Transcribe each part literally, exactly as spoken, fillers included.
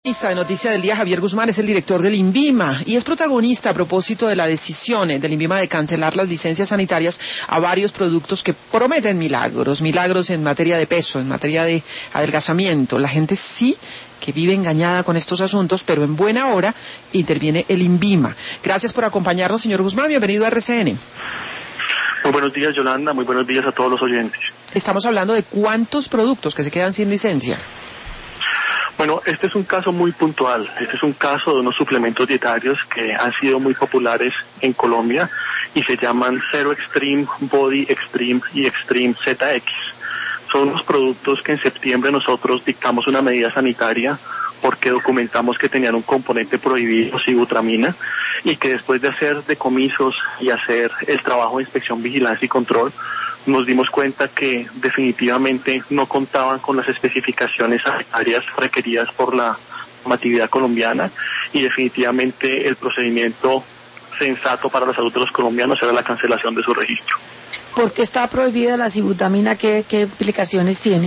De Noticia del Día, Javier Guzmán es el director del INVIMA y es protagonista a propósito de la decisión del INVIMA de cancelar las licencias sanitarias a varios productos que prometen milagros, milagros en materia de peso, en materia de adelgazamiento. La gente sí que vive engañada con estos asuntos, pero en buena hora interviene el INVIMA. Gracias por acompañarnos, señor Guzmán, bienvenido a R C N. Muy buenos días, Yolanda, muy buenos días a todos los oyentes. Estamos hablando de cuántos productos que se quedan sin licencia. Bueno, este es un caso muy puntual. Este es un caso de unos suplementos dietarios que han sido muy populares en Colombia y se llaman Zero Extreme, Body Extreme y Extreme Z X. Son unos productos que en septiembre nosotros dictamos una medida sanitaria porque documentamos que tenían un componente prohibido, sibutramina, y que después de hacer decomisos y hacer el trabajo de inspección, vigilancia y control, nos dimos cuenta que definitivamente no contaban con las especificaciones sanitarias requeridas por la normatividad colombiana y definitivamente el procedimiento sensato para la salud de los colombianos era la cancelación de su registro. ¿Por qué está prohibida la sibutramina? ¿Qué, qué implicaciones tiene?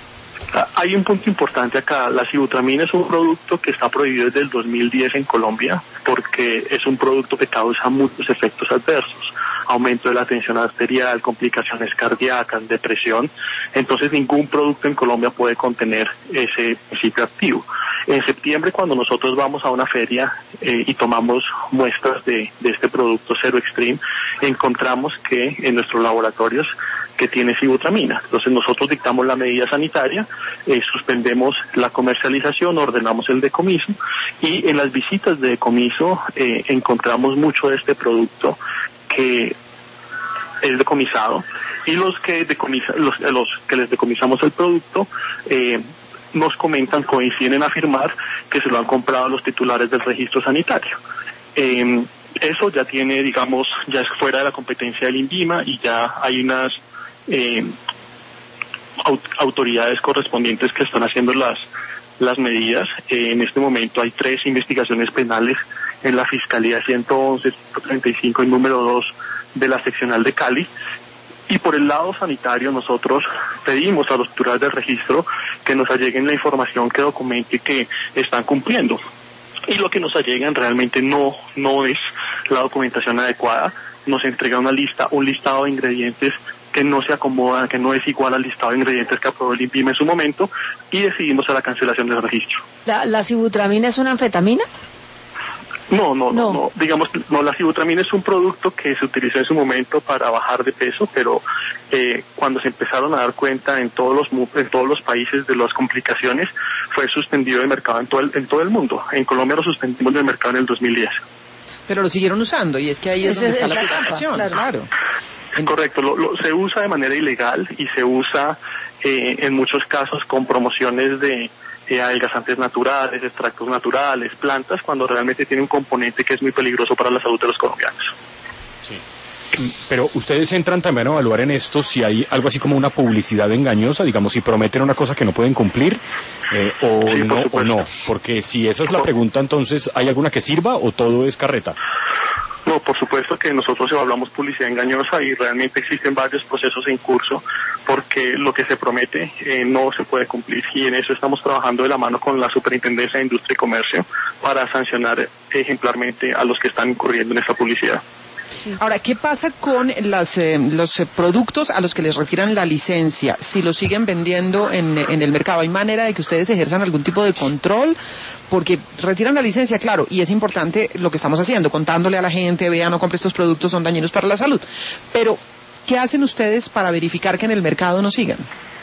Hay un punto importante acá. La sibutramina es un producto que está prohibido desde el dos mil diez en Colombia porque es un producto que causa muchos efectos adversos. Aumento de la tensión arterial, complicaciones cardíacas, depresión. Entonces ningún producto en Colombia puede contener ese principio activo. En septiembre, cuando nosotros vamos a una feria eh, y tomamos muestras de, de este producto Zero Extreme, encontramos que en nuestros laboratorios que tiene sibutramina. Entonces nosotros dictamos la medida sanitaria, eh, suspendemos la comercialización, ordenamos el decomiso y en las visitas de decomiso eh, encontramos mucho de este producto que es decomisado y los que decomisa, los, los que les decomisamos el producto eh, nos comentan, coinciden en afirmar que se lo han comprado los titulares del registro sanitario. Eh, eso ya tiene, digamos, ya es fuera de la competencia del INVIMA y ya hay unas eh, aut- autoridades correspondientes que están haciendo las las medidas. Eh, en este momento hay tres investigaciones penales en la Fiscalía ciento once, ciento treinta y cinco y número dos de la seccional de Cali. Y por el lado sanitario nosotros pedimos a los titulares del registro que nos alleguen la información que documente que están cumpliendo. Y lo que nos allegan realmente no, no es la documentación adecuada. Nos entrega una lista, un listado de ingredientes que no se acomoda, que no es igual al listado de ingredientes que aprobó el INVIMA en su momento y decidimos a la cancelación del registro. ¿La, la sibutramina es una anfetamina? No, no, no, no, no, digamos, no, la sibutramina es un producto que se utilizó en su momento para bajar de peso, pero eh, cuando se empezaron a dar cuenta en todos los en todos los países de las complicaciones, fue suspendido del mercado en todo el, en todo el mundo. En Colombia lo suspendimos del mercado en el dos mil diez. Pero lo siguieron usando y es que ahí es donde está la preocupación, claro. claro. Correcto, lo, lo, se usa de manera ilegal y se usa eh, en muchos casos con promociones de eh, adelgazantes naturales, extractos naturales, plantas, cuando realmente tiene un componente que es muy peligroso para la salud de los colombianos. Sí. Pero ustedes entran también a evaluar en esto si hay algo así como una publicidad engañosa, digamos, si prometen una cosa que no pueden cumplir eh, o, sí, no, o no, porque si esa es la pregunta, entonces, ¿hay alguna que sirva o todo es carreta? No, por supuesto que nosotros evaluamos publicidad engañosa y realmente existen varios procesos en curso porque lo que se promete eh, no se puede cumplir y en eso estamos trabajando de la mano con la Superintendencia de Industria y Comercio para sancionar ejemplarmente a los que están incurriendo en esta publicidad. Ahora, ¿qué pasa con las, eh, los eh, productos a los que les retiran la licencia? Si los siguen vendiendo en, en el mercado, ¿hay manera de que ustedes ejerzan algún tipo de control? Porque retiran la licencia, claro, y es importante lo que estamos haciendo, contándole a la gente, vea, no compre estos productos, son dañinos para la salud. Pero, ¿qué hacen ustedes para verificar que en el mercado no sigan?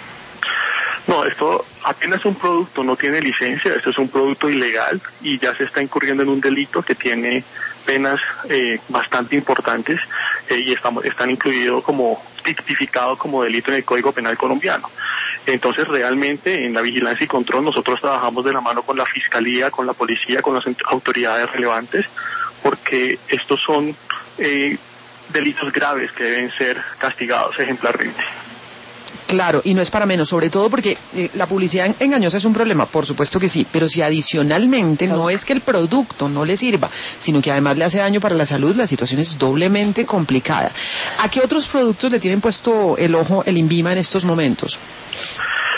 No, esto apenas un producto no tiene licencia, esto es un producto ilegal y ya se está incurriendo en un delito que tiene penas eh, bastante importantes eh, y estamos, están incluidos como tipificado como delito en el Código Penal colombiano. Entonces realmente en la vigilancia y control nosotros trabajamos de la mano con la Fiscalía, con la Policía, con las autoridades relevantes porque estos son eh, delitos graves que deben ser castigados ejemplarmente. Claro, y no es para menos, sobre todo porque eh, la publicidad engañosa es un problema, por supuesto que sí, pero si adicionalmente no es que el producto no le sirva, sino que además le hace daño para la salud, la situación es doblemente complicada. ¿A qué otros productos le tienen puesto el ojo el INVIMA en estos momentos?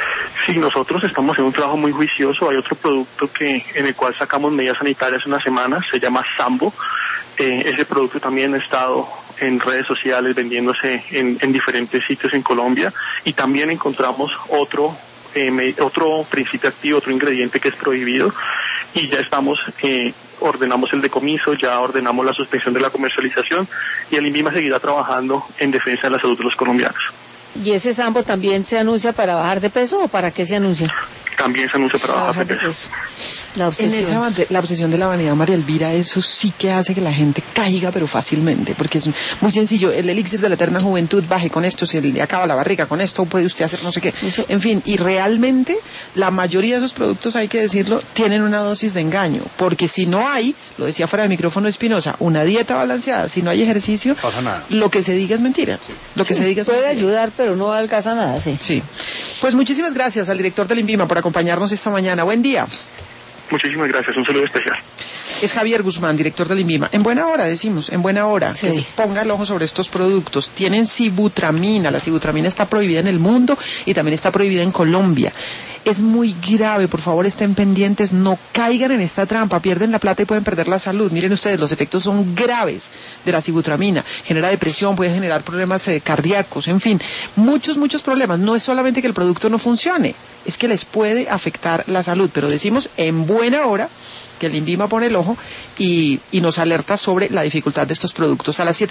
Sí, nosotros estamos en un trabajo muy juicioso. Hay otro producto que en el cual sacamos medidas sanitarias una semana, se llama Sambo. Eh, ese producto también ha estado en redes sociales vendiéndose en, en diferentes sitios en Colombia, y también encontramos otro eh, me, otro principio activo, otro ingrediente que es prohibido, y ya estamos eh, ordenamos el decomiso, ya ordenamos la suspensión de la comercialización, y el INVIMA seguirá trabajando en defensa de la salud de los colombianos. ¿Y ese Sambo también se anuncia para bajar de peso o para qué se anuncia? También se anuncia para, para bajar de peso. peso. La obsesión. En esa, la obsesión de la vanidad, María Elvira, eso sí que hace que la gente caiga, pero fácilmente, porque es muy sencillo. El elixir de la eterna juventud, baje con esto, se le acaba la barriga con esto, puede usted hacer no sé qué. En fin, y realmente la mayoría de esos productos, hay que decirlo, tienen una dosis de engaño, porque si no hay, lo decía fuera de micrófono Espinosa, una dieta balanceada, si no hay ejercicio, pasa nada. Lo que se diga es mentira. Sí. Lo que sí, se diga es puede mentira. ayudar, pero no alcanza nada, sí. Sí. Pues muchísimas gracias al director del INVIMA por acompañarnos esta mañana. Buen día. Muchísimas gracias, un saludo especial. Es Javier Guzmán, director del INVIMA. En buena hora, decimos, en buena hora, sí. Que se ponga el ojo sobre estos productos. Tienen sibutramina, la sibutramina está prohibida en el mundo y también está prohibida en Colombia. Es muy grave, por favor estén pendientes, no caigan en esta trampa, pierden la plata y pueden perder la salud. Miren ustedes, los efectos son graves de la sibutramina, genera depresión, puede generar problemas eh, cardíacos, en fin, muchos, muchos problemas. No es solamente que el producto no funcione, es que les puede afectar la salud, pero decimos en buena hora que el INVIMA pone el ojo y, y nos alerta sobre la dificultad de estos productos. A las siete